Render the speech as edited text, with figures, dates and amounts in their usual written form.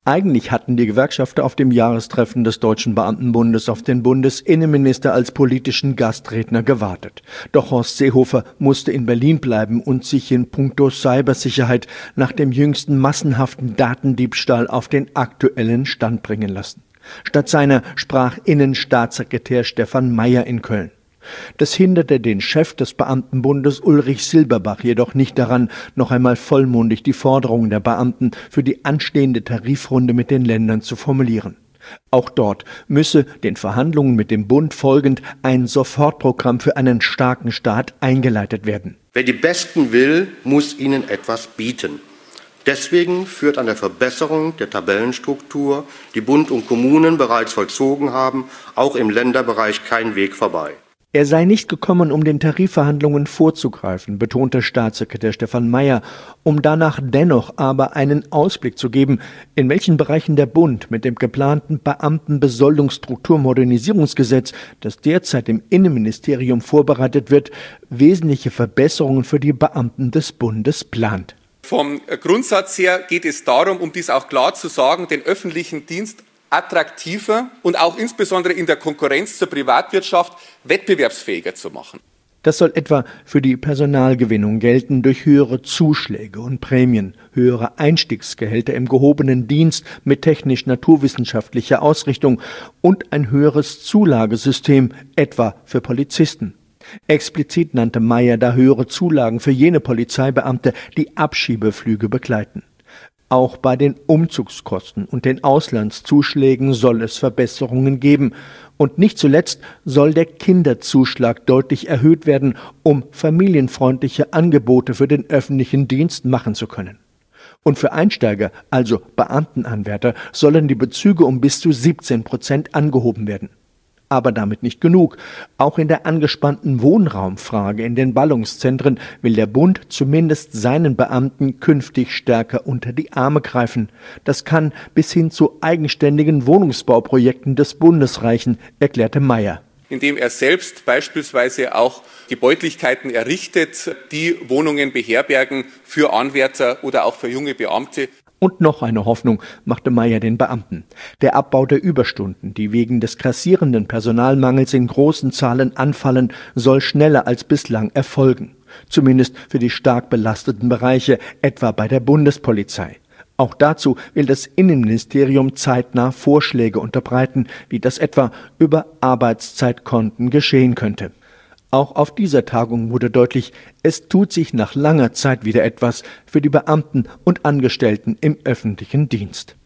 Eigentlich hatten die Gewerkschafter auf dem Jahrestreffen des Deutschen Beamtenbundes auf den Bundesinnenminister als politischen Gastredner gewartet. Doch Horst Seehofer musste in Berlin bleiben und sich in puncto Cybersicherheit nach dem jüngsten massenhaften Datendiebstahl auf den aktuellen Stand bringen lassen. Statt seiner sprach Innenstaatssekretär Stefan Mayer in Köln. Das hinderte den Chef des Beamtenbundes Ulrich Silberbach jedoch nicht daran, noch einmal vollmundig die Forderungen der Beamten für die anstehende Tarifrunde mit den Ländern zu formulieren. Auch dort müsse den Verhandlungen mit dem Bund folgend ein Sofortprogramm für einen starken Staat eingeleitet werden. Wer die Besten will, muss ihnen etwas bieten. Deswegen führt an der Verbesserung der Tabellenstruktur, die Bund und Kommunen bereits vollzogen haben, auch im Länderbereich kein Weg vorbei. Er sei nicht gekommen, um den Tarifverhandlungen vorzugreifen, betonte Staatssekretär Stefan Mayer, um danach dennoch aber einen Ausblick zu geben, in welchen Bereichen der Bund mit dem geplanten Beamtenbesoldungsstrukturmodernisierungsgesetz, das derzeit im Innenministerium vorbereitet wird, wesentliche Verbesserungen für die Beamten des Bundes plant. Vom Grundsatz her geht es darum, um dies auch klar zu sagen, den öffentlichen Dienst attraktiver und auch insbesondere in der Konkurrenz zur Privatwirtschaft wettbewerbsfähiger zu machen. Das soll etwa für die Personalgewinnung gelten durch höhere Zuschläge und Prämien, höhere Einstiegsgehälter im gehobenen Dienst mit technisch-naturwissenschaftlicher Ausrichtung und ein höheres Zulagesystem, etwa für Polizisten. Explizit nannte Mayer da höhere Zulagen für jene Polizeibeamte, die Abschiebeflüge begleiten. Auch bei den Umzugskosten und den Auslandszuschlägen soll es Verbesserungen geben. Und nicht zuletzt soll der Kinderzuschlag deutlich erhöht werden, um familienfreundliche Angebote für den öffentlichen Dienst machen zu können. Und für Einsteiger, also Beamtenanwärter, sollen die Bezüge um bis zu 17% angehoben werden. Aber damit nicht genug. Auch in der angespannten Wohnraumfrage in den Ballungszentren will der Bund zumindest seinen Beamten künftig stärker unter die Arme greifen. Das kann bis hin zu eigenständigen Wohnungsbauprojekten des Bundes reichen, erklärte Mayer. Indem er selbst beispielsweise auch Gebäudlichkeiten errichtet, die Wohnungen beherbergen für Anwärter oder auch für junge Beamte. Und noch eine Hoffnung machte Mayer den Beamten. Der Abbau der Überstunden, die wegen des grassierenden Personalmangels in großen Zahlen anfallen, soll schneller als bislang erfolgen. Zumindest für die stark belasteten Bereiche, etwa bei der Bundespolizei. Auch dazu will das Innenministerium zeitnah Vorschläge unterbreiten, wie das etwa über Arbeitszeitkonten geschehen könnte. Auch auf dieser Tagung wurde deutlich, es tut sich nach langer Zeit wieder etwas für die Beamten und Angestellten im öffentlichen Dienst.